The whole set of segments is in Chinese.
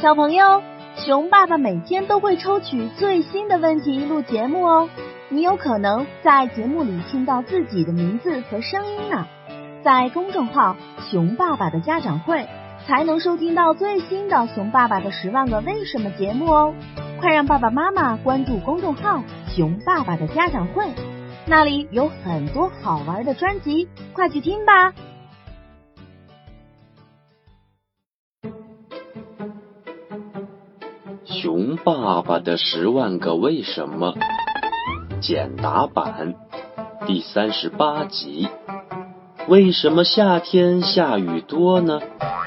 小朋友，熊爸爸每天都会抽取最新的问题录节目哦，你有可能在节目里听到自己的名字和声音呢。在公众号熊爸爸的家长会才能收听到最新的熊爸爸的10万个为什么节目哦。快让爸爸妈妈关注公众号熊爸爸的家长会，那里有很多好玩的专辑，快去听吧。 熊爸爸的10万个为什么简答版第38集，为什么夏天下雨多呢？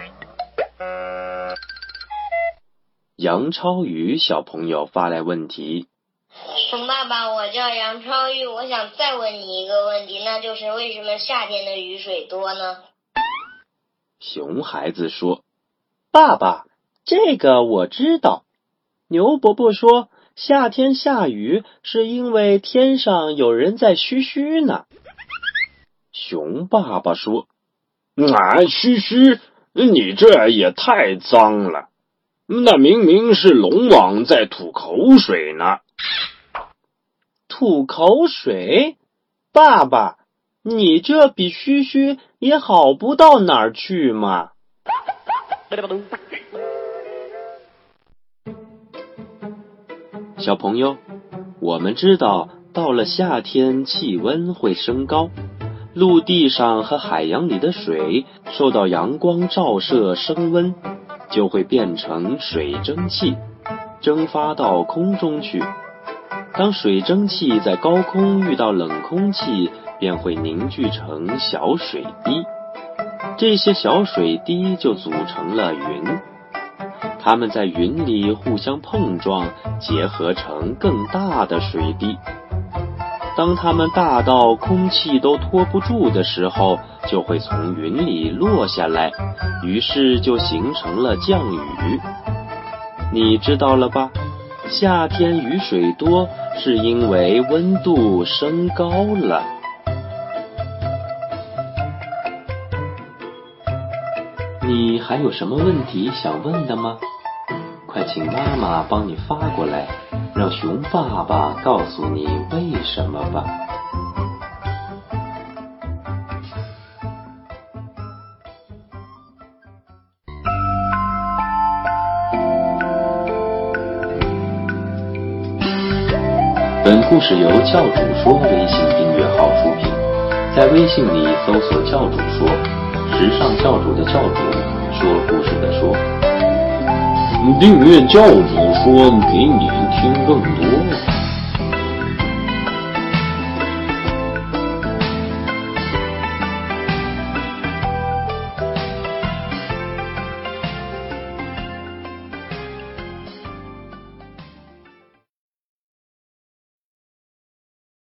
杨超宇小朋友发来问题。 熊爸爸，我叫杨超宇，我想再问你一个问题，那就是为什么夏天的雨水多呢？ 熊孩子说，爸爸，这个我知道。牛伯伯说，夏天下雨是因为天上有人在嘘嘘呢。熊爸爸说， 嘘嘘，你这也太脏了，那明明是龙王在吐口水呢。 吐口水？爸爸，你这比嘘嘘也好不到哪儿去嘛。小朋友，我们知道到了夏天气温会升高，陆地上和海洋里的水受到阳光照射升温，就会变成水蒸气，蒸发到空中去。当水蒸气在高空遇到冷空气，便会凝聚成小水滴，这些小水滴就组成了云，它们在云里互相碰撞，结合成更大的水滴。当它们大到空气都拖不住的时候，就会从云里落下来，于是就形成了降雨。你知道了吧？夏天雨水多，是因为温度升高了。你还有什么问题想问的吗？快请妈妈帮你发过来，让熊爸爸告诉你为什么吧。本故事由教主说微信订阅号出品，在微信里搜索教主说，时尚教主的教主，说故事的说。 订阅教主说给你